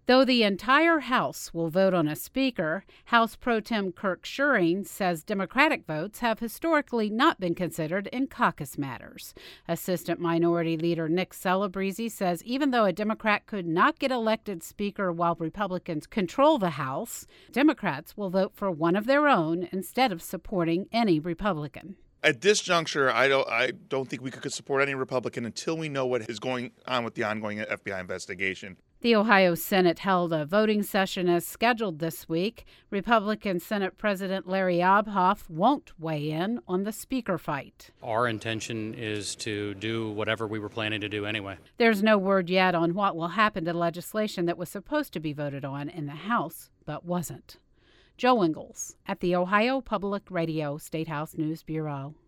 Though the entire House will vote on a speaker, House Pro Tem Kirk Schuring says Democratic votes have historically not been considered in caucus matters. Assistant Minority Leader Nick Celebrezzi says even though a Democrat could not get elected speaker while Republicans control the House, Democrats will vote for one of their own instead of supporting any Republican. At this juncture, I don't think we could support any Republican until we know what is going on with the ongoing FBI investigation. The Ohio Senate held a voting session as scheduled this week. Republican Senate President Larry Obhoff won't weigh in on the speaker fight. Our intention is to do whatever we were planning to do anyway. There's no word yet on what will happen to legislation that was supposed to be voted on in the House but wasn't. Joe Ingles at the Ohio Public Radio State House News Bureau.